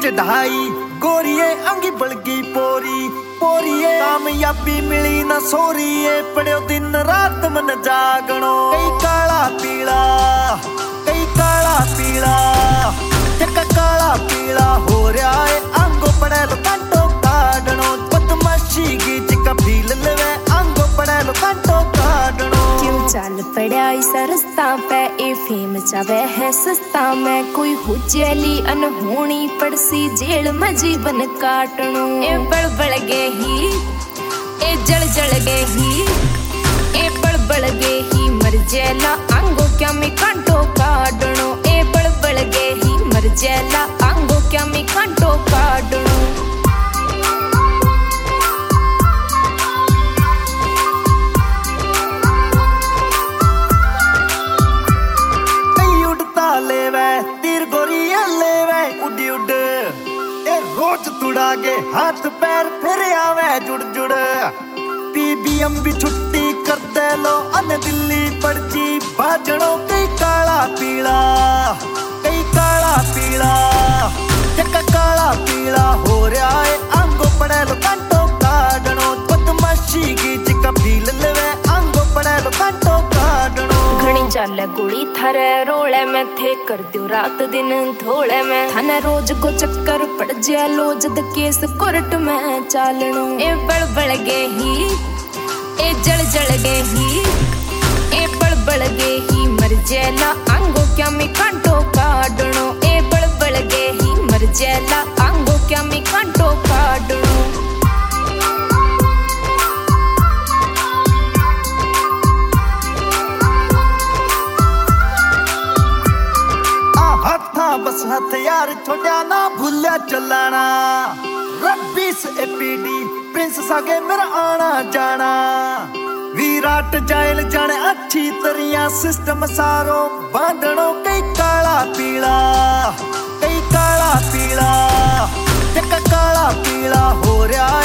चढ़ाई गोरिए अंगी बलगी पोरी पोरिए कामयाबी मिली ना सोरिए पड़ो दिन रात मन जागणो कई काला पीला चक्का काला पीला हो रहा है आंगो पड़ेलो कांटो काटणो बदमाशी की चिका फील लेवे आंगो पड़ेलो कांटो काटणो क्यों चल पड़ा इस रास्ता पे ए फेम चावे है सस्ता में कोई हो जेली अनहोनी पड़सी जेल में जीवन काटणो ए बड़ गे ही ए जल गे ही ए बड़ गे ही मर जेला आंगो क्या मी कांटो काटणो ए बड़ गे ही मर जेला आंगो क्या मी कांटो काटणो लेवे तीर गोरिया लेवे उड़ी उड़ ए रोज तुड़ागे हाथ पैर फिर आवे जुड़ पीबीएम भी छुट्टी कर दे लो अन दिल्ली पड़ची बाजणो कई काला पीला चक्का काला पीला हो रहा है आंगो पड़े लो कांटो काटणो बदमाशी की चिका फील लेवे आंगो पड़े लो कांटो काटणो घणी चाल गोली थारे रोले में थे कर दियो रात दिन थोड़े में थाने रोज को चक्कर पड़ जालो जद केस कोर्ट में चालणो ए बड़ गे ही ए जल गे ही ए बड़ गे ही मर जेला आंगो क्या मी कांटो काटणो ए बड़ गे ही मर जेला आंगो क्या मी कांटो काटणो बस हथियार छोड़ा ना भूलिया चलाना रब्बी से एपीडी प्रिंस सागे मेरा आना जाना विराट जाइल जाने अच्छी तरिया सिस्टम सारो बांधणो कई काला पीला चक्का काला पीला हो रहा